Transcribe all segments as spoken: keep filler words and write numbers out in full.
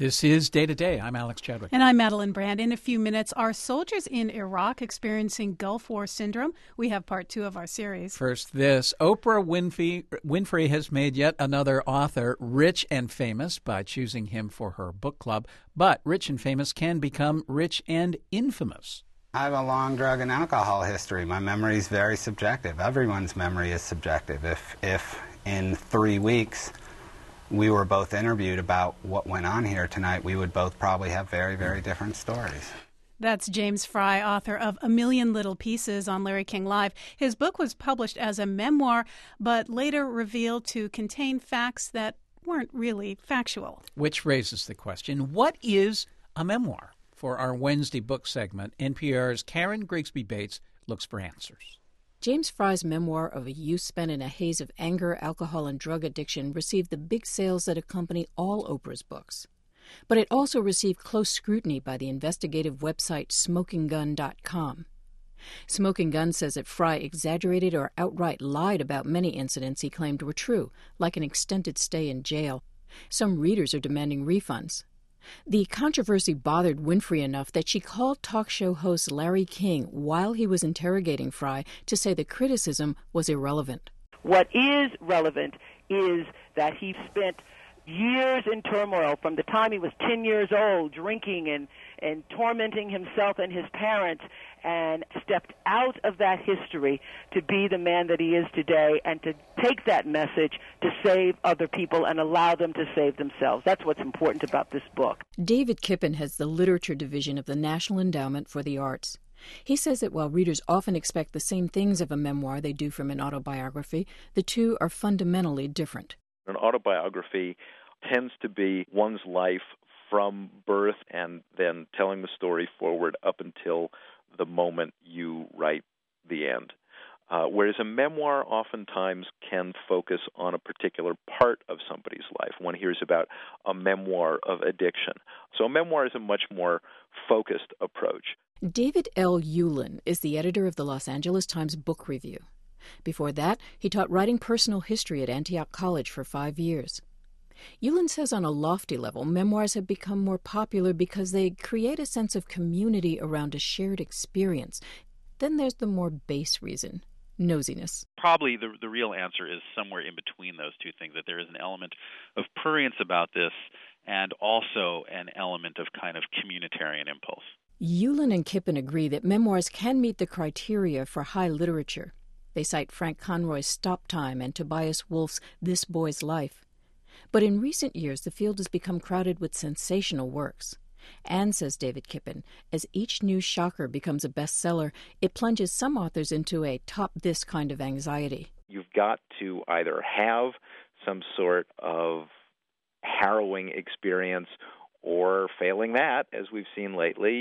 This is Day to Day. I'm Alex Chadwick. And I'm Madeline Brand. In a few minutes, are soldiers in Iraq experiencing Gulf War syndrome? We have part two of our series. First, this. Oprah Winfrey, Winfrey has made yet another author rich and famous by choosing him for her book club. But rich and famous can become rich and infamous. I have a long drug and alcohol history. My memory is very subjective. Everyone's memory is subjective. If, if in three weeks... we were both interviewed about what went on here tonight, we would both probably have very, very different stories. That's James Frey, author of A Million Little Pieces on Larry King Live. His book was published as a memoir, but later revealed to contain facts that weren't really factual. Which raises the question, what is a memoir? For our Wednesday book segment, N P R's Karen Grigsby Bates looks for answers. James Frey's memoir of a youth spent in a haze of anger, alcohol, and drug addiction received the big sales that accompany all Oprah's books. But it also received close scrutiny by the investigative website smoking gun dot com. Smoking Gun says that Frey exaggerated or outright lied about many incidents he claimed were true, like an extended stay in jail. Some readers are demanding refunds. The controversy bothered Winfrey enough that she called talk show host Larry King while he was interrogating Frey to say the criticism was irrelevant. What is relevant is that he spent years in turmoil from the time he was ten years old, drinking and, and tormenting himself and his parents, and stepped out of that history to be the man that he is today and to take that message to save other people and allow them to save themselves. That's what's important about this book. David Kippen heads the literature division of the National Endowment for the Arts. He says that while readers often expect the same things of a memoir they do from an autobiography, the two are fundamentally different. An autobiography tends to be one's life from birth and then telling the story forward up until the moment you write the end. Uh, whereas a memoir oftentimes can focus on a particular part of somebody's life. One hears about a memoir of addiction. So a memoir is a much more focused approach. David L. Ulin is the editor of the Los Angeles Times Book Review. Before that, he taught writing personal history at Antioch College for five years. Ulin says on a lofty level, memoirs have become more popular because they create a sense of community around a shared experience. Then there's the more base reason, nosiness. Probably the the real answer is somewhere in between those two things, that there is an element of prurience about this and also an element of kind of communitarian impulse. Ulin and Kippen agree that memoirs can meet the criteria for high literature. They cite Frank Conroy's Stop Time and Tobias Wolff's This Boy's Life. But in recent years, the field has become crowded with sensational works. And, says David Kippen, as each new shocker becomes a bestseller, it plunges some authors into a top-this kind of anxiety. You've got to either have some sort of harrowing experience, or failing that, as we've seen lately,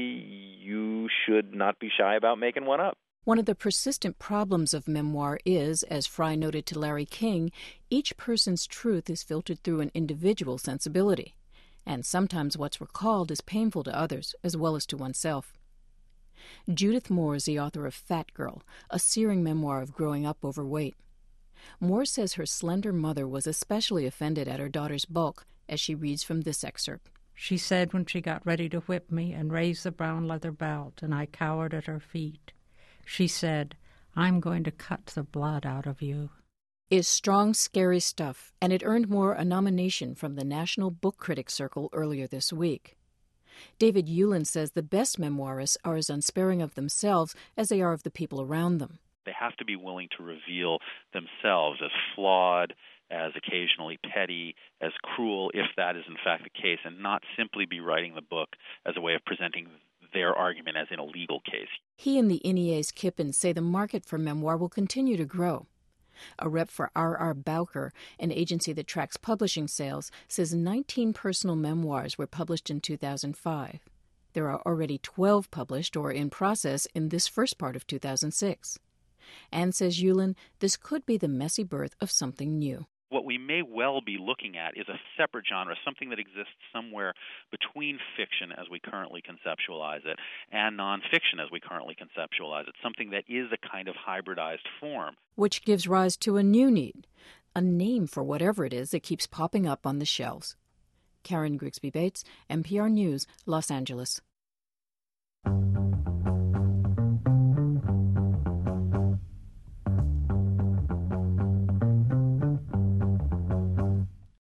you should not be shy about making one up. One of the persistent problems of memoir is, as Frey noted to Larry King, each person's truth is filtered through an individual sensibility, and sometimes what's recalled is painful to others as well as to oneself. Judith Moore is the author of Fat Girl, a searing memoir of growing up overweight. Moore says her slender mother was especially offended at her daughter's bulk, as she reads from this excerpt. She said when she got ready to whip me and raise the brown leather belt, and I cowered at her feet. She said, "I'm going to cut the blood out of you." Is strong, scary stuff, and it earned Moore a nomination from the National Book Critics Circle earlier this week. David Ulin says the best memoirists are as unsparing of themselves as they are of the people around them. They have to be willing to reveal themselves as flawed, as occasionally petty, as cruel, if that is in fact the case, and not simply be writing the book as a way of presenting their argument as in a legal case. He and the N E A's Kippen say the market for memoir will continue to grow. A rep for R R. Bowker, an agency that tracks publishing sales, says nineteen personal memoirs were published in two thousand five. There are already twelve published or in process in this first part of two thousand six. And, says Ulin, this could be the messy birth of something new. What we may well be looking at is a separate genre, something that exists somewhere between fiction as we currently conceptualize it and nonfiction as we currently conceptualize it, something that is a kind of hybridized form. Which gives rise to a new need, a name for whatever it is that keeps popping up on the shelves. Karen Grigsby Bates, N P R News, Los Angeles.